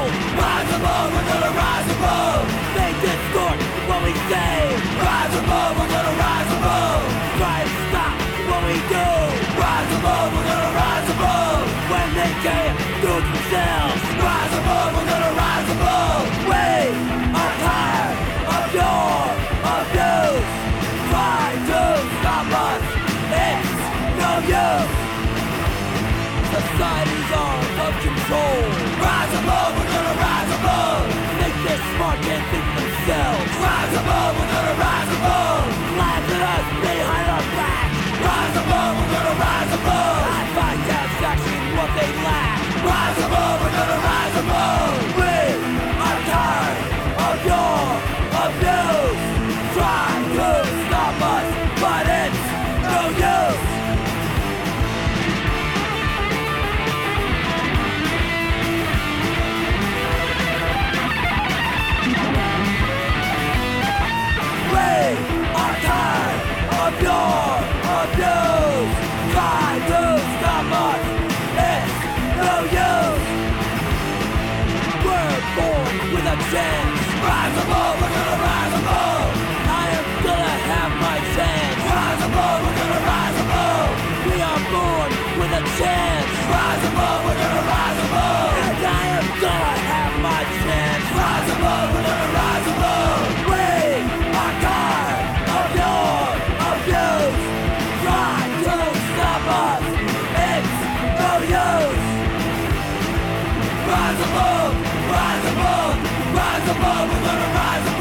Rise above, we're gonna rise above. They distort what we say. Rise above, we're gonna rise above. Try to stop what we do. Rise above, we're gonna rise above. When they can't do it themselves. Rise above, we're gonna rise above. We are tired of your abuse. Try to stop us, it's no use. Society's arms of control. Rise above, we're gonna rise above. Think they're smart, can't think for themselves. Rise above, we're gonna rise above. Laugh at us behind our back. Rise above, we're gonna rise above. I find satisfaction in what they lack. Rise above, we're gonna rise above. We are tired of your abuse. Try to stop us, but it's no use. Are tired of your abuse. Try to stop us, it's no use. We're born with a chance. Rise above, we're gonna rise above. I am gonna have my chance. Rise above, we're gonna rise above. We are born with a chance. Rise above, we're gonna rise above. And I am gonna have my chance. Rise above, we're gonna rise above. We are tired of your abuse. Try to stop us, it's no use. Rise above, rise above, rise above, we're gonna rise above.